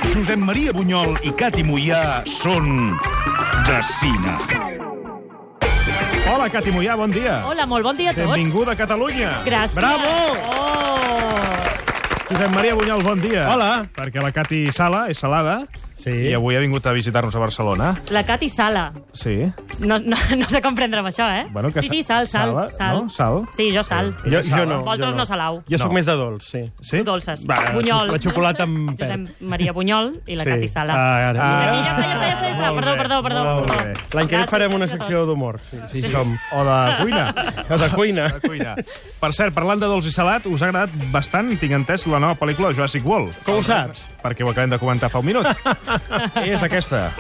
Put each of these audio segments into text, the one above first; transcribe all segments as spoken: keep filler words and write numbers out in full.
Josep Maria Bunyol i Cati Moià són de cine. Hola, Cati Moià, bon dia. Hola, molt bon dia a tots. Benvinguda a Catalunya. Gràcies. Bravo! Oh! Josep Maria Bunyol, bon dia. Hola. Perquè la Cati Sala és salada. Sí. I avui ha vingut a visitar-nos a Barcelona. La Cati Sala. Sí. No, no, no sé com prendre amb això, eh? Bueno, que sí, sí, sal, sal. Sala, sal. no? Sal? Sí, jo sal. Sí. Jo, jo no. Vosaltres jo no salau. Jo sóc No. més de dolç, sí. Sí? Dolces. Va, Bunyol. la xocolata em perd. Josep Maria Bunyol i la Sí. Cati Sala. Ah, ara. Ah. Aquí, ja està, ja està, ja està. Ja està. Molt Perdó, bé. perdó, perdó. Molt perdó. bé. L'any que ve Gràcies farem una a secció tots. d'humor. Sí, sí, Sí. som. O de cuina. O de cuina. De cuina. Per cert, parlant de dolç i salat, us ha agradat bastant, tinc entès, la nova pel·lícula de Jurassic World. Com ho saps? Perquè ho acabem de comentar fa un minut. És aquesta.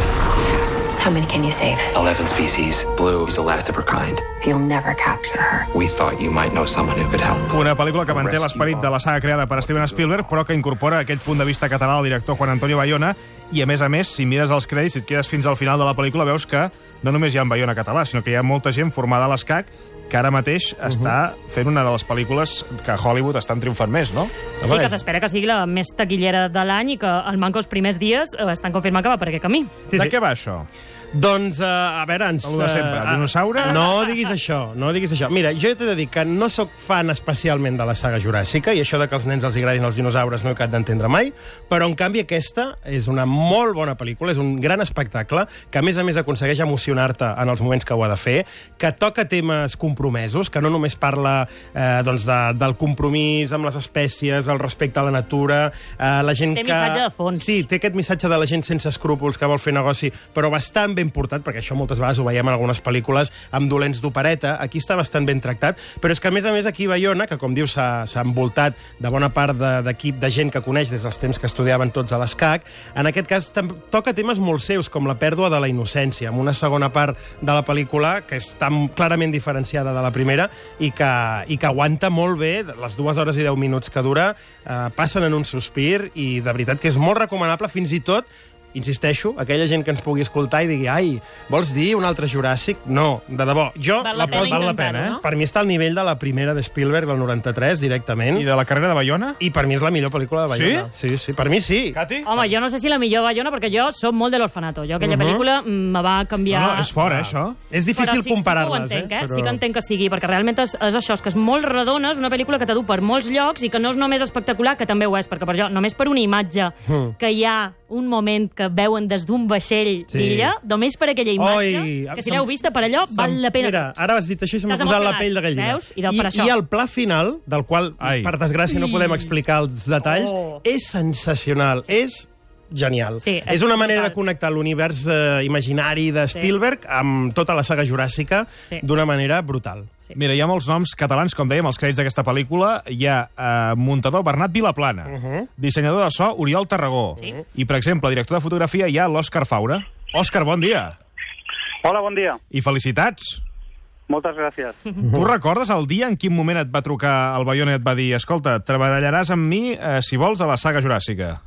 How many can you save? Eleven species. Blue is the last of her kind. You'll never capture her. We thought you might know someone who could help. Una pel·lícula que manté l'esperit de la saga creada per Steven Spielberg, però que incorpora aquell punt de vista català del director Juan Antonio Bayona, i a més a més, si mires els crèdits i et quedes fins al final de la pel·lícula, veus que no només hi ha en Bayona català, sinó que hi ha molta gent formada a l'ESCAC que ara mateix uh -huh. està fent una de les pel·lícules que a Hollywood estan triomfant més, no? Sí, que s'espera que sigui la més taquillera de l'any i que el manco els primers dies eh, estan confirmant que va per aquest camí. Sí, De sí. què va això? Doncs, uh, a veure, ens... El de sempre, eh, dinosaure? No diguis això, no diguis això. Mira, jo t'he de dir que no sóc fan especialment de la saga juràssica, i això de que als nens els agradin els dinosaures no he acabat d'entendre mai, però, en canvi, aquesta és una molt bona pel·lícula, és un gran espectacle, que, a més a més, aconsegueix emocionar-te en els moments que ho ha de fer, que toca temes compromesos, que no només parla eh, doncs de, del compromís amb les espècies, el respecte a la natura, eh, la gent Té que... missatge de fons. Sí, té aquest missatge de la gent sense escrúpols que vol fer negoci, però bastant ben portat, perquè això moltes vegades ho veiem en algunes pel·lícules amb dolents d'opereta. Aquí està bastant ben tractat, però és que, a més a més, aquí Bayona, que, com dius, s'ha envoltat de bona part d'equip de, de gent que coneix des dels temps que estudiaven tots a l'ESCAC, en aquest cas toca temes molt seus, com la pèrdua de la innocència, amb una segona part de la pel·lícula que està clarament diferenciada de la primera i que, i que aguanta molt bé. Les dues hores i deu minuts que dura eh, passen en un sospir, i de veritat que és molt recomanable, fins i tot, insisteixo, aquella gent que ens pugui escoltar i digui, ai, vols dir un altre Juràssic? No, de debò. Jo Val la la pena poso... val la intentar-ho, pena, eh? no? Per mi està al nivell de la primera de Spielberg, del noranta-tres, directament. I de la carrera de Bayona? I per mi és la millor pel·lícula de Bayona. Sí? Sí, sí, per mi sí. Cati? Home, jo no sé si la millor Bayona, perquè jo som molt de l'Orfanato. Jo aquella Uh-huh. pel·lícula mm, me va canviar... No, no, és fort, eh, això? És difícil Però sí, comparar-les, sí que ho entenc, eh? Però... Sí que entenc que sigui, perquè realment és, és això, és que és molt redona, és una pel·lícula que t'adu per molts llocs i que no és només espectacular, que també ho és, perquè per jo, només per una imatge Mm. que hi ha un moment que veuen des d'un vaixell Sí. d'illa, només per aquella imatge, Oi, que si se'm- l'heu vista per allò, val se'm- la pena. Mira, ara has dit això i se m'ha T'has posat la emocionat, pell de gallina. veus? I deu I, per això. I el pla final, del qual, Ai. per desgràcia, no podem explicar els detalls, Oh. és sensacional, és genial. Sí, és és una manera brutal. de connectar l'univers eh, imaginari de Spielberg amb tota la saga juràssica Sí. d'una manera brutal. Sí. Mira, hi ha molts noms catalans, com dèiem, als crèdits d'aquesta pel·lícula. Hi ha eh, muntador Bernat Vilaplana, uh -huh. dissenyador de so Oriol Tarragó, Sí. i, per exemple, director de fotografia hi ha l'Òscar Faura. Òscar, bon dia. Hola, bon dia. I felicitats. Moltes gràcies. Tu recordes el dia en quin moment et va trucar el Bayona i et va dir escolta, treballaràs amb mi, eh, si vols, a la saga juràssica?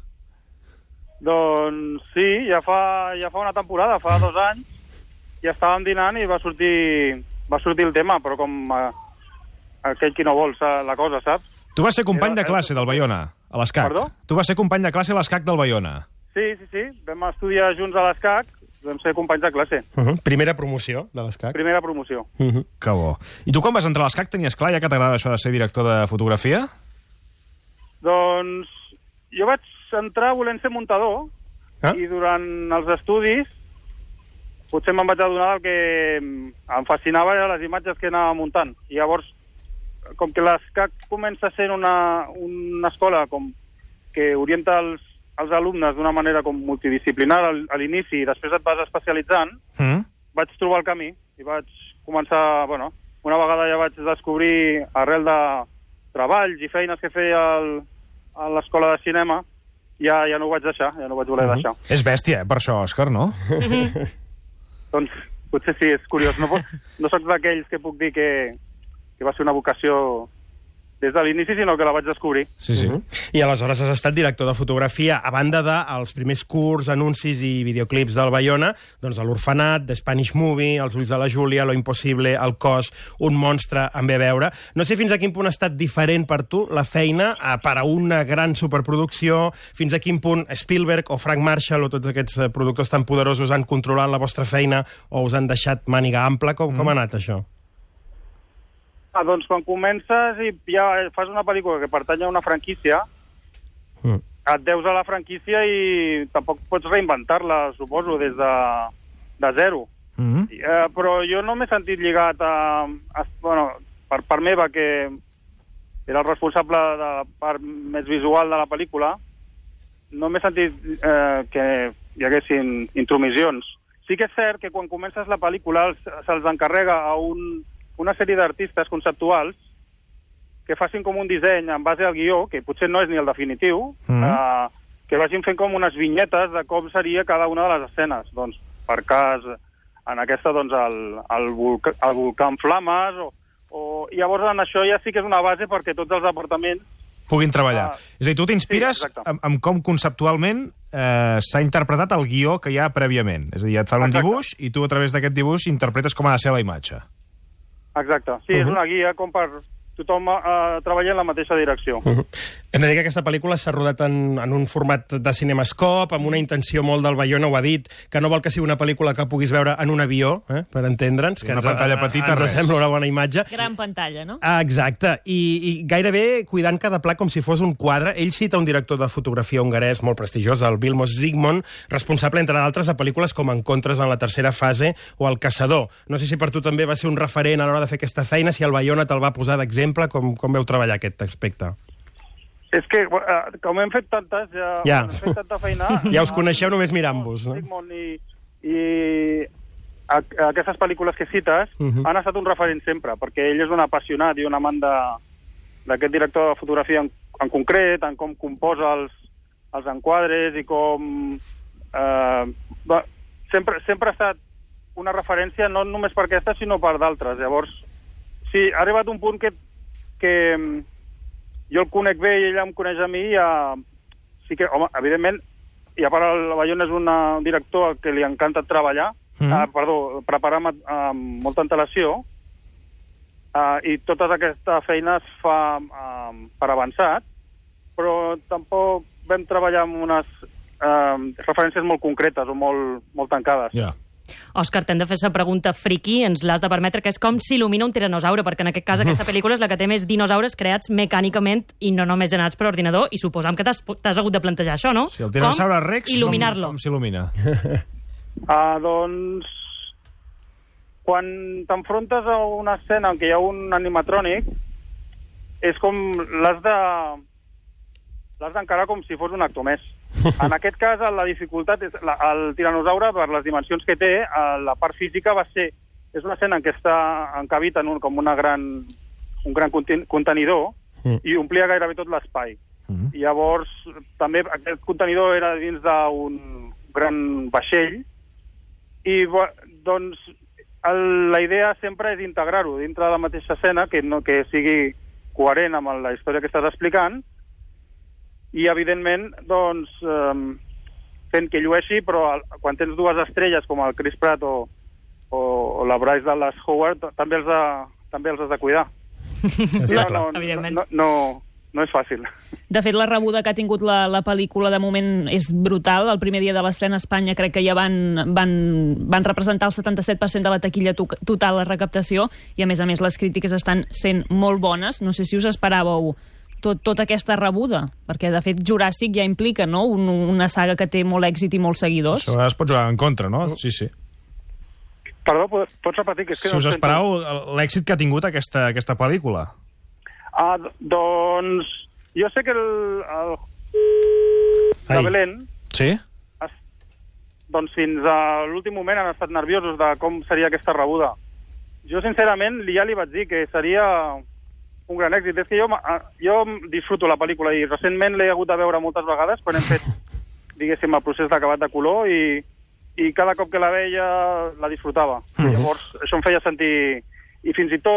Doncs sí, ja fa, ja fa una temporada, fa dos anys, ja estàvem dinant i va sortir, va sortir el tema, però com eh, aquell qui no vol sa- la cosa, saps? Tu vas ser company de Era- classe del Bayona, a l'ESCAC. Perdó? Tu vas ser company de classe a l'ESCAC del Bayona. Sí, sí, sí, vam estudiar junts a l'ESCAC, vam ser companys de classe. Uh -huh. Primera promoció de l'ESCAC. Primera promoció. Uh -huh. Que bo. I tu quan vas entrar a l'ESCAC tenies clar ja que t'agrada això de ser director de fotografia? Doncs jo vaig entrar volent ser muntador, Ah? i durant els estudis potser me'n vaig adonar del que em fascinava eren les imatges que anava muntant. I llavors, com que l'ESCAC comença sent una, una escola com que orienta els, els alumnes d'una manera com multidisciplinar al, a l'inici i després et vas especialitzant, Mm? vaig trobar el camí i vaig començar, bueno, una vegada ja vaig descobrir, arrel de treballs i feines que feia el, a l'escola de cinema, ja, ja no ho vaig deixar, ja no ho vaig voler Uh-huh. deixar. És bèstia, eh, per això, Òscar, no? Doncs potser sí, és curiós. No, pot, no soc d'aquells que puc dir que, que va ser una vocació des de l'inici, sinó que la vaig descobrir. Sí, sí. Uh -huh. I aleshores has estat director de fotografia, a banda dels primers curts, anuncis i videoclips del Bayona, doncs a l'Orfenat, The Spanish Movie, Els ulls de la Júlia, Lo impossible, El cos, Un monstre, em ve a veure. No sé fins a quin punt ha estat diferent per tu la feina eh, per a una gran superproducció, fins a quin punt Spielberg o Frank Marshall o tots aquests eh, productors tan poderosos han controlat la vostra feina o us han deixat màniga ampla. Com, mm. com ha anat això? Ah, doncs quan comences i ja fas una pel·lícula que pertany a una franquícia, mm. et deus a la franquícia i tampoc pots reinventar-la, suposo, des de, de zero. Mm. Eh, però jo no m'he sentit lligat a... a bueno, per part meva, que era el responsable de la part més visual de la pel·lícula, no m'he sentit eh, que hi haguessin intromissions. Sí que és cert que quan comences la pel·lícula se'ls encarrega a un... una sèrie d'artistes conceptuals que facin com un disseny en base al guió, que potser no és ni el definitiu, mm. eh, que vagin fent com unes vinyetes de com seria cada una de les escenes. Doncs, per cas, en aquesta, doncs, el, el, volcà, el volcà en flames, o, o... I llavors en això ja sí que és una base perquè tots els departaments puguin treballar. Uh, és a dir, tu t'inspires sí, amb, amb com conceptualment eh, s'ha interpretat el guió que hi ha prèviament. És a dir, et fan un exacte. dibuix i tu a través d'aquest dibuix interpretes com ha de ser la imatge. Exacte. Sí, uh-huh. és una guia com per tothom uh, treballa en la mateixa direcció. Uh-huh. Hem de dir que aquesta pel·lícula s'ha rodat en, en un format de cinemascope, amb una intenció molt del Bayona, ho ha dit, que no vol que sigui una pel·lícula que puguis veure en un avió, eh, per entendre'ns. Una ens, pantalla petita, ens res. sembla una bona imatge. Gran pantalla, no? Ah, exacte. I, I gairebé cuidant cada pla com si fos un quadre. Ell cita un director de fotografia hongarès molt prestigiós, el Vilmos Zsigmond, responsable, entre d'altres, de pel·lícules com Encontres en la tercera fase o El caçador. No sé si per tu també va ser un referent a l'hora de fer aquesta feina, si el Bayona te'l va posar d'exemple, com, com veu treballar aquest aspecte. És que, uh, com hem fet tantes, ja, ja. hem fet tanta feina... Ja us coneixeu només mirant-vos, no? I, i a, a aquestes pel·lícules que cites uh -huh. han estat un referent sempre, perquè ell és un apassionat i un amant d'aquest director de fotografia en, en concret, en com composa els, els enquadres i com... Eh, va, sempre, sempre ha estat una referència no només per aquesta, sinó per d'altres. Llavors, sí, ha arribat un punt que... que jo el conec bé i ella em coneix a mi, i ja... sí que, home, evidentment, i a part el Bayona és una, un director que li encanta treballar, mm. uh, perdó, preparar amb, amb molta antelació, uh, i tota aquesta feina es fa uh, per avançat, però tampoc vam treballar amb unes uh, referències molt concretes o molt, molt tancades. Ja. Yeah. Òscar, t'hem de fer esa pregunta friki, ens l'has de permetre, que és com s'il·lumina un tiranosaure, perquè en aquest cas aquesta pel·lícula és la que té més dinosaures creats mecànicament i no només generats per ordinador, i suposam que t'has hagut de plantejar això, no? Si el tiranossaure Rex, il·luminar-lo. com, com s'il·lumina? Uh, doncs, quan t'enfrontes a una escena en què hi ha un animatrònic, és com l'has de... l'has d'encarar com si fos un actor més. En aquest cas, la dificultat és... La, el tiranosaure, per les dimensions que té, la part física va ser... És una escena en què està encabit en un, com una gran, un gran contenidor mm. i omplia gairebé tot l'espai. Mm. I llavors, també aquest contenidor era dins d'un gran vaixell i, doncs, el, la idea sempre és integrar-ho dintre de la mateixa escena, que, no, que sigui coherent amb la història que estàs explicant, i, evidentment, doncs, eh, fent que llueixi, però quan tens dues estrelles, com el Chris Pratt o, o, o la Bryce Dallas Howard, també els, de, també els has de cuidar. No, no, no, no, no, no és fàcil. De fet, la rebuda que ha tingut la, la pel·lícula de moment és brutal. El primer dia de l'estrena a Espanya crec que ja van, van, van representar el setanta-set per cent de la taquilla to total, la recaptació, i, a més a més, les crítiques estan sent molt bones. No sé si us esperàveu tot, tota aquesta rebuda, perquè, de fet, Juràssic ja implica, no?, Un, una saga que té molt èxit i molts seguidors. Això es pot jugar en contra, no? Sí, sí. Perdó, pots repetir? Que és que si no us esperàveu l'èxit que ha tingut aquesta, aquesta pel·lícula. Ah, doncs... Jo sé que el... el... de Belén... Sí? Es, doncs fins a l'últim moment han estat nerviosos de com seria aquesta rebuda. Jo, sincerament, ja li vaig dir que seria un gran èxit. És que jo, jo disfruto la pel·lícula i recentment l'he hagut de veure moltes vegades quan hem fet, diguéssim, el procés d'acabat de color i, i cada cop que la veia la disfrutava. Mm-hmm. Llavors, això em feia sentir... I fins i tot,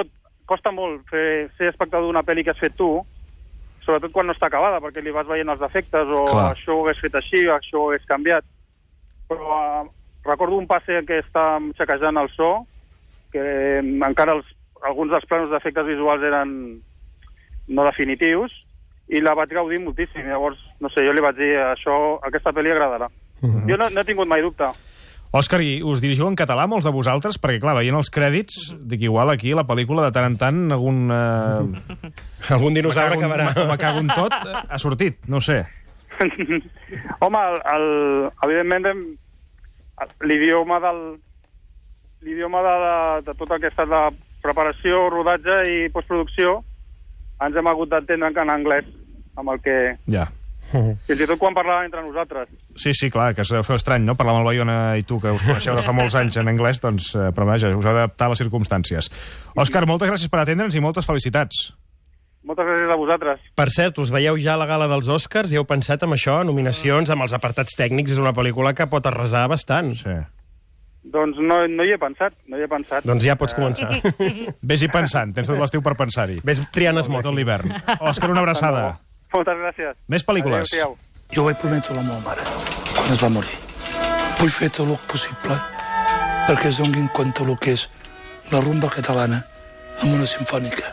costa molt fer, ser espectador d'una pel·li que has fet tu, sobretot quan no està acabada, perquè li vas veient els defectes, o Clar. això ho hagués fet així, o això ho hagués canviat. Però uh, recordo un passe en què estàvem xequejant el so, que um, encara els, alguns dels planos d'efectes visuals eren no definitius, i la vaig gaudir moltíssim. Llavors, no sé, jo li vaig dir, això, aquesta pel·li agradarà. Uh-huh. Jo no, no he tingut mai dubte. Òscar, i us dirigiu en català, molts de vosaltres? Perquè, clar, veient els crèdits, dic, igual aquí, la pel·lícula, de tant en tant, algun... Eh... Algun dinosaure acabarà. Me cago en tot, ha sortit, no ho sé. Home, el, el, evidentment, l'idioma del l'idioma de, de, de tot el que ha estat la preparació, rodatge i postproducció, ens hem hagut d'entendre en anglès, amb el que... Ja. Fins i tot quan parlàvem entre nosaltres. Sí, sí, clar, que es deu fer estrany, no? Parlar amb el Baiona i tu, que us coneixeu de fa molts anys en anglès, doncs, eh, però vaja, us heu d'adaptar a les circumstàncies. Òscar, moltes gràcies per atendre'ns i moltes felicitats. Moltes gràcies a vosaltres. Per cert, us veieu ja a la gala dels Oscars i heu pensat en això, nominacions, amb els apartats tècnics, és una pel·lícula que pot arrasar bastant. Sí. Doncs no, no hi he pensat, no hi he pensat. Doncs ja pots començar. Vés-hi pensant, tens tot l'estiu per pensar-hi. Ves triant Tot esmoquin. l'hivern. Òscar, una abraçada. Moltes gràcies. Més pel·lícules. Adéu-siau. Jo vaig prometre a la meva mare, quan es va morir. Vull fer tot el possible perquè es donin compte el que és la rumba catalana amb una sinfònica.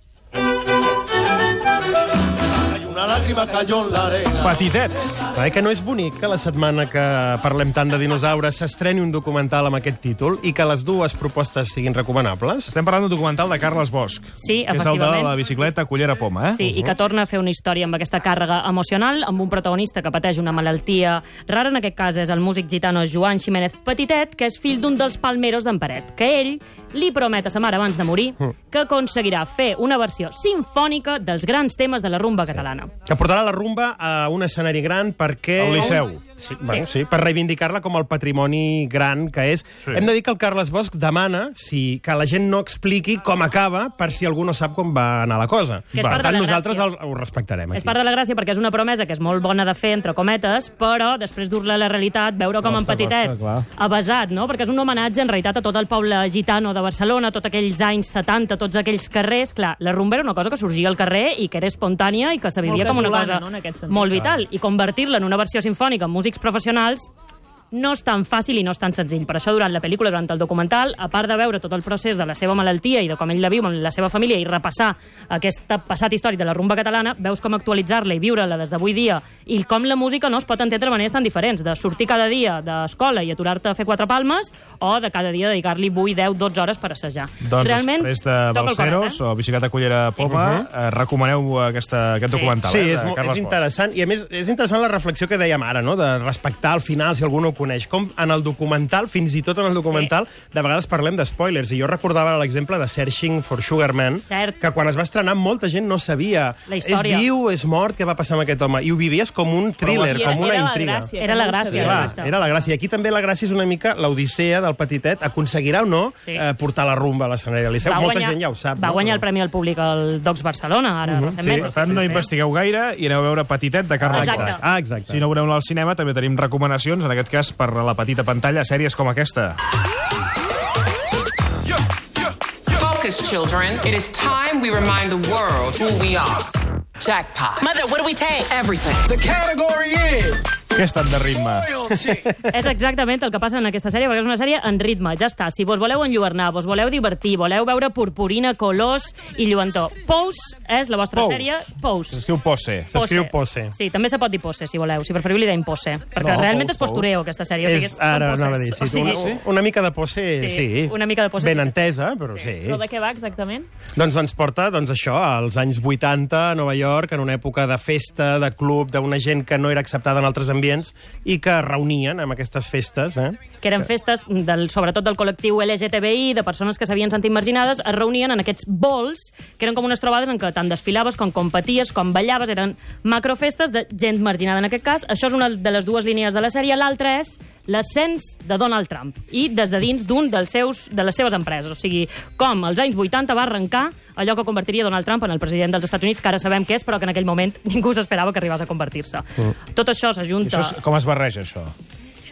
Petitet. Eh, que no és bonic que la setmana que parlem tant de dinosaures s'estreni un documental amb aquest títol i que les dues propostes siguin recomanables? Estem parlant d'un documental de Carles Bosch. Sí, que és el de efectivament. la bicicleta Cullera Poma, eh? Sí, i que torna a fer una història amb aquesta càrrega emocional, amb un protagonista que pateix una malaltia rara, en aquest cas és el músic gitano Joan Ximénez Petitet, que és fill d'un dels palmeros d'en Peret, que ell li promet a sa mare abans de morir que aconseguirà fer una versió sinfònica dels grans temes de la rumba catalana. Que portarà la rumba a un escenari gran perquè... Al Liceu. Sí, bueno, sí, per reivindicar-la com el patrimoni gran que és. Sí. Hem de dir que el Carles Bosch demana si, que la gent no expliqui com acaba per si algú no sap com va anar la cosa. Que és Per part de tant, la nosaltres gràcia. el, ho respectarem És aquí. part de la gràcia perquè és una promesa que és molt bona de fer, entre cometes, però després dur-la a la realitat, veure com Costa, en Petitet costa, clar. ha basat, no? Perquè és un homenatge, en realitat, a tot el poble gitano de Barcelona, tots aquells anys setanta, tots aquells carrers. Clar, la rumba era una cosa que sorgia al carrer i que era espontània i que se vivia Molt com una casolana, cosa no, en aquest sentit. molt vital. I convertir-la en una versió sinfònica amb músics professionals no és tan fàcil i no és tan senzill. Per això, durant la pel·lícula, durant el documental, a part de veure tot el procés de la seva malaltia i de com ell la viu amb la seva família i repassar aquest passat històric de la rumba catalana, veus com actualitzar-la i viure-la des d'avui dia i com la música no es pot entendre de maneres tan diferents, de sortir cada dia d'escola i aturar-te a fer quatre palmes o de cada dia dedicar-li vuit, deu, dotze hores per assajar. Doncs Realment, després de toca el Balseros cor, eh? o Bicicleta Cullera Poma, eh, recomaneu aquesta, aquest Sí. documental, Sí, eh, és, de mo- Carles és Bosch. interessant. I a més, és interessant la reflexió que dèiem ara, no?, de respectar al final, si algú no ho coneix. Com en el documental, fins i tot en el documental, sí. de vegades parlem d'espoilers. I jo recordava l'exemple de Searching for Sugar Man, Cert. que quan es va estrenar molta gent no sabia La història. és viu, és mort, què va passar amb aquest home. I ho vivies com un thriller, I era- com una era la intriga. gràcia, Era que la no ho gràcia, sabia. Clar, Exacte. era la gràcia. I aquí també la gràcia és una mica l'odissea del Petitet. Aconseguirà o no Sí. eh, portar la rumba a l'escenari del Liceu? Molta gent ja ho sap. va no? guanyar el Premi al Públic al Docs Barcelona, ara, recentment. Per tant, no investigueu gaire i aneu a veure Petitet de Carles Exacte. Bosch. Ah, exacte. Si no veureu al cinema, també tenim recomanacions, en aquest cas per a la petita pantalla, sèries com aquesta. Focus, children. It is time we remind the world who we are. Jackpot. Mother, what do we take? Everything. The category is Què estat de ritme? royalty. És exactament el que passa en aquesta sèrie, perquè és una sèrie en ritme, ja està. Si vos voleu enlluernar, vos voleu divertir, voleu veure purpurina, colors i lluentor. Pose és la vostra Pose. sèrie. Pose. S'escriu Posse. S'escriu Pose. Sí, també se pot dir pose, si voleu. Si preferiu, li deim pose. Perquè No, realment pose, és postureo, aquesta sèrie. O sigui, És, són ara poses. anava a dir, sí, O sigui, una, una mica de pose, sí, Sí, una mica de pose, ben sí. entesa, però sí. Però de què va exactament? Doncs ens porta doncs, això als anys vuitanta a Nova York, en una època de festa, de club, d'una gent que no era acceptada en altres ambients i que reunien amb aquestes festes. Eh? que eren festes, del, sobretot del col·lectiu L G T B I, de persones que s'havien sentit marginades, es reunien en aquests bols, que eren com unes trobades en què tant desfilaves com competies, com ballaves, eren macrofestes de gent marginada en aquest cas. Això és una de les dues línies de la sèrie. L'altra és l'ascens de Donald Trump, i des de dins d'un dels seus, de les seves empreses. O sigui, com als anys vuitanta va arrencar allò que convertiria Donald Trump en el president dels Estats Units, que ara sabem què és, però que en aquell moment ningú s'esperava que arribés a convertir-se. Mm. Tot això s'ajunta... Això és, com es barreja, això?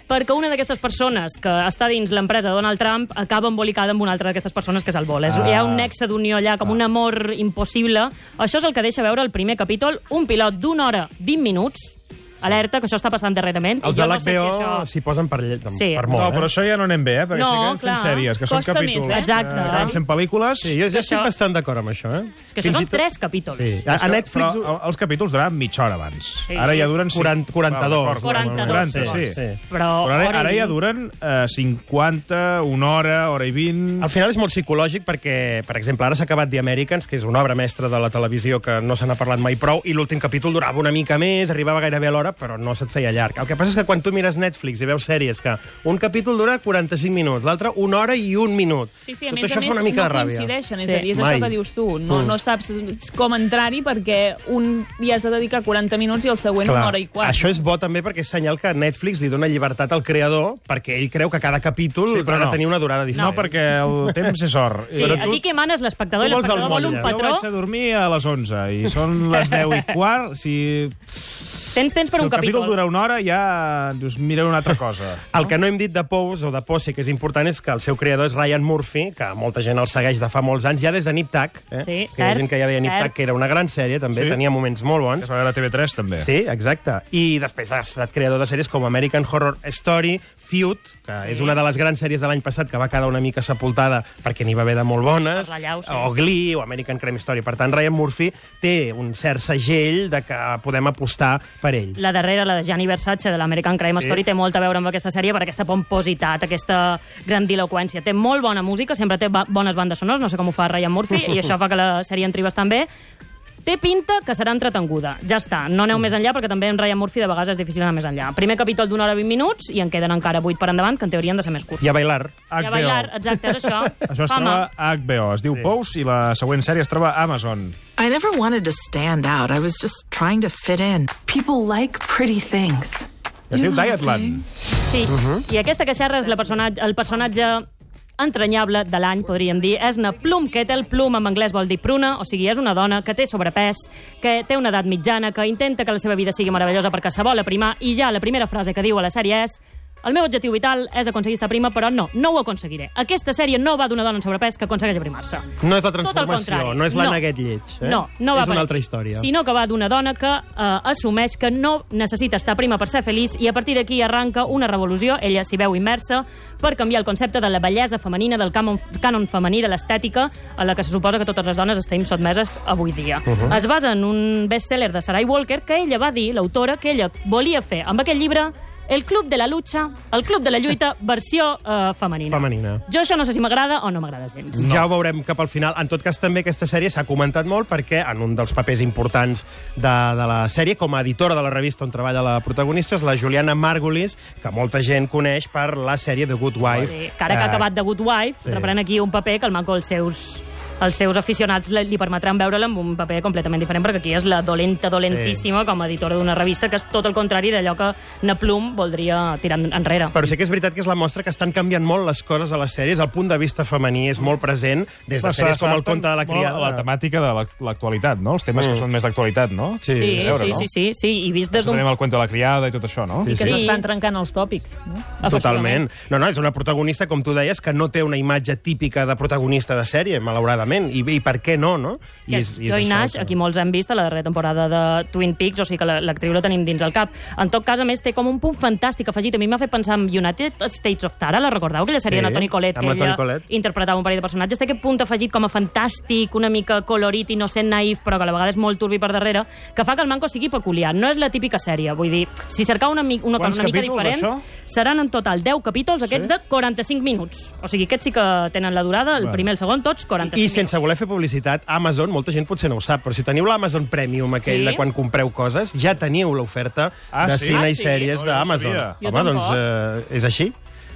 perquè una d'aquestes persones que està dins l'empresa de Donald Trump acaba embolicada amb una altra d'aquestes persones que se'l vol. Ah. Hi ha un nexe d'unió allà, com ah. un amor impossible. Això és el que deixa veure el primer capítol, un pilot d'una hora, vint minuts, alerta, que això està passant darrerament. Els de l'H B O s'hi posen per, sí. per molt. No, però això ja no anem bé, eh? Perquè no, si queden fent sèries, que són costa capítols. Més, eh? Exacte. Que acaben sent pel·lícules. Sí, jo ja estic bastant d'acord amb això, eh? És que això són tres capítols. Sí. A, a Netflix... Però els capítols duraven mitja hora abans. Sí. Ara ja duren... quaranta, quaranta-dos. quaranta-dos. quaranta, sí. sí. Però, però ara, ara ja duren uh, cinquanta, una hora, hora i vint... Al final és molt psicològic perquè, per exemple, ara s'ha acabat The Americans, que és una obra mestra de la televisió que no se n'ha parlat mai prou, i l'últim capítol durava una mica més, arribava gairebé a l'hora, però no se't feia llarg. El que passa és que quan tu mires Netflix i veus sèries que un capítol dura quaranta-cinc minuts, l'altre una hora i un minut. Sí, sí, a Tot més això a més fa una mica no de ràbia. coincideixen, és Sí. a dir, és Mai. això que dius tu. No, Mm. no saps com entrar-hi perquè un hi has de dedicar quaranta minuts i el següent Clar, una hora i quart. això és bo també perquè és senyal que Netflix li dona llibertat al creador perquè ell creu que cada capítol Sí, però ha de no. tenir una durada diferent. No, perquè el temps és or. Sí, Però aquí què mana és l'espectador, i tu vols el l'espectador vol un motlle. Jo patró. vaig a dormir a les onze i són les deu i quart. Si, Tens temps per si un el capítol capítol. dura una hora, ja dius, miraré una altra cosa. El que no hem dit de Pose o de Pose, que és important, és que el seu creador és Ryan Murphy, que molta gent el segueix de fa molts anys, ja des de Nip Tuck, eh? Sí, que hi ha cert, gent que ja veia Nip cert. Tuck, que era una gran sèrie, també, Sí. tenia moments molt Es bons. va veure a T V tres, també. Sí, exacte. I després ha estat creador de sèries com American Horror Story, Feud, que és una de les grans sèries de l'any passat que va quedar una mica sepultada perquè n'hi va haver de molt bones, Per la llau, sí. o Glee, o American Crime Story. Per tant, Ryan Murphy té un cert segell de que podem apostar per ell. La darrera, la de Gianni Versace, de l'American Crime Sí. Story, té molt a veure amb aquesta sèrie per aquesta pompositat, aquesta grandiloquència. Té molt bona música, sempre té ba- bones bandes sonores, no sé com ho fa Ryan Murphy, i això fa que la sèrie entri bastant bé. Té pinta que serà entretenguda. Ja està, no aneu més enllà, perquè també amb Ryan Murphy de vegades és difícil anar més enllà. Primer capítol d'una hora i vint minuts, i en queden encara vuit per endavant, que en teoria han de ser més curts. I a bailar. I a bailar, exacte, és això. Això es Fama. troba a H B O. Es diu Sí. Pose i la següent sèrie es troba a Amazon. I never wanted to stand out. I was just trying to fit in. People like pretty things. Es diu Dietland. Sí, i aquesta que xerra és la personatge, el personatge entranyable de l'any, podríem dir. És una Plum Kettle, Plum en anglès vol dir pruna, o sigui, és una dona que té sobrepès, que té una edat mitjana, que intenta que la seva vida sigui meravellosa perquè se vol aprimar, i ja la primera frase que diu a la sèrie és: el meu objectiu vital és aconseguir estar prima, però no, no ho aconseguiré. Aquesta sèrie no va d'una dona en sobrepès que aconsegueix aprimar-se. No és la Tot el transformació, contrari. no és l'Anna No. Get lleig. Eh? No, no va és per una ahí. altra història. Sinó que va d'una dona que eh, assumeix que no necessita estar prima per ser feliç, i a partir d'aquí arranca una revolució, ella s'hi veu immersa, per canviar el concepte de la bellesa femenina, del cànon, cànon femení, de l'estètica, a la que se suposa que totes les dones estem sotmeses avui dia. Uh -huh. Es basa en un bestseller de Sarai Walker, que ella va dir, l'autora, que ella volia fer amb aquell llibre el club de la lucha, el club de la lluita, versió eh, femenina. Femenina. Jo això no sé si m'agrada o no m'agrada gens. No. Ja ho veurem cap al final. En tot cas, també aquesta sèrie s'ha comentat molt perquè en un dels papers importants de, de la sèrie, com a editora de la revista on treballa la protagonista, és la Juliana Margulis, que molta gent coneix per la sèrie The Good Wife. Sí, que ara que ha Eh, acabat The Good Wife, sí. reprèn aquí un paper que el manco els seus els seus aficionats li li permetran veure'l amb un paper completament diferent, perquè aquí és la dolenta, dolentíssima, sí. com a editora d'una revista, que és tot el contrari d'allò que na Plum voldria tirar enrere. Però sí que és veritat que és la mostra que estan canviant molt les coses a les sèries. El punt de vista femení és molt present, des de sèries com El conte de la criada. La temàtica de l'ac- l'actualitat, no? Els temes Mm. que són més d'actualitat, no? Sí, sí, A veure, sí, no? sí, sí, sí, i vist des Tenim d'un... el cuento de la criada i tot això, no? I que Sí. s'estan trencant els tòpics. No? Totalment. No, no, és una protagonista, com tu deies, que no té una imatge típica de protagonista de sèrie, malauradament. I, i per què no, no? I és, Joy això Nash, que- aquí molts hem vist a la darrera temporada de Twin Peaks, o sigui que la- l'actriu la tenim dins el cap. En tot cas, a més, té com un punt fantàstic afegit. A mi m'ha fet pensar en United States of Tara, la recordeu? Aquella sèrie Sí, de la Toni Collette, amb que la Toni ella Collette. interpretava un parell de personatges. Té aquest punt afegit com a fantàstic, una mica colorit, innocent, naïf, però que a la vegada és molt turbi per darrere, que fa que el manco sigui peculiar. No és la típica sèrie, vull dir, si cercau una, mi- una Quants cosa una mica capítols, diferent, això? seran en total deu capítols, aquests Sí? de quaranta-cinc minuts. O sigui, aquests sí que tenen la durada, el Bueno. primer i el segon, tots quaranta-cinc I sense voler fer publicitat, Amazon, molta gent potser no ho sap, però si teniu l'Amazon Premium, aquell Sí? de quan compreu coses, ja teniu l'oferta Ah, de sí? cine Ah, i sí? sèries No, jo no d'Amazon. sabia. Jo Home, doncs tampoc. eh, és així.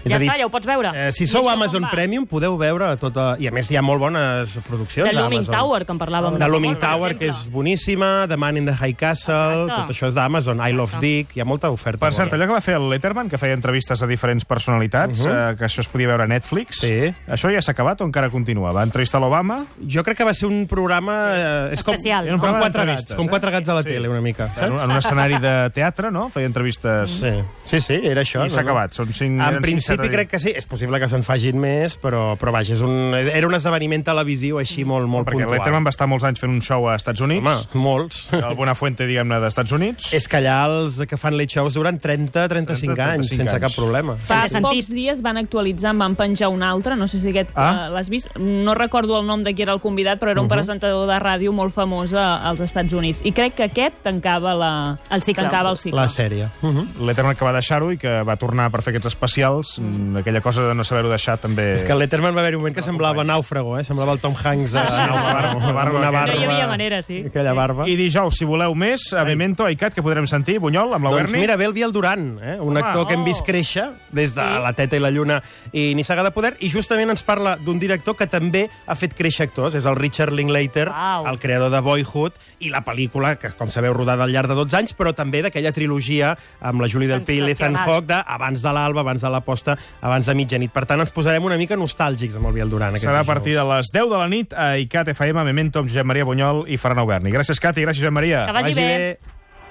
Ja està, ja ho pots veure. Eh, si I sou això Amazon com va? Premium, podeu veure tota... I a més hi ha molt bones produccions The Looming d'Amazon. Tower, que en parlàvem. The Looming per Tower, exemple. que és boníssima, The Man in the High Castle, Exacte. tot això és d'Amazon, I Love Dick, hi ha molta oferta. Per cert, bona. allò que va fer el Letterman, que feia entrevistes a diferents personalitats, uh Mhm. -huh. eh, que això es podia veure a Netflix, Sí. això ja s'ha acabat o encara continua? Va entrevistar l'Obama? Jo crec que va ser un programa... Eh, és com, Especial. Era un com programa quatre d'entrevistes, gats, com eh? quatre gats a la Sí. tele, una mica, En, saps? un- en un escenari de teatre, no? Feia entrevistes... Sí, sí, sí era això. I s'ha acabat. Són cinc, En eren principi cinc, set, crec que sí. És possible que se'n facin més, però, però vaja, és un, era un esdeveniment televisiu així molt, molt perquè puntual. Letterman va estar molts anys fent un show a Estats Units. Home, molts. El Buenafuente, diguem-ne, d'Estats Units. És que allà els que fan late shows duren trenta a trenta-cinc trenta, anys, trenta-cinc sense anys. cap problema. Fa Té sentit. pocs dies van actualitzar, en van penjar un altre, no sé si aquest Ah. uh, l'has vist. No recordo el nom de qui era el convidat, però era un Uh-huh. presentador de ràdio molt famós a, als Estats Units. I crec que aquest tancava, la, El cicle. tancava el cicle. La sèrie. Uh -huh. Letterman que va deixar-ho i que va tornar per fer aquests especials. Mm. Aquella cosa de no saber-ho deixar també... És que Letterman va haver un moment que semblava nàufrago, eh? Semblava el Tom Hanks a, Sí, una barba, una barba. una No barba. No hi havia manera, sí. Aquella barba. I dijous, si voleu més, a Memento, Aicat, que podrem sentir, Bunyol, amb la Doncs Werni. mira, ve el Biel Duran, eh? un Home, actor que hem oh. vist créixer des de Sí. La Teta i la Lluna i Nissaga de Poder, i justament ens parla d'un director que també ha fet créixer actors, és el Richard Linklater, Uau. el creador de Boyhood, i la pel·lícula, que com sabeu, rodada al llarg de dotze anys, però també d'aquella trilogia amb la Julie Delpy i l'Ethan Sensacionals. Hawke, de abans de l'alba, abans de la posta, abans de mitjanit. Per tant, ens posarem una mica nostàlgics amb el Biel Duran. aquest Serà a dijous. partir de les deu de la nit a Icat F M, Memento, amb Josep Maria Bunyol i Ferran Auberni. Gràcies, Cati, gràcies, Josep Maria. Que vagi bé.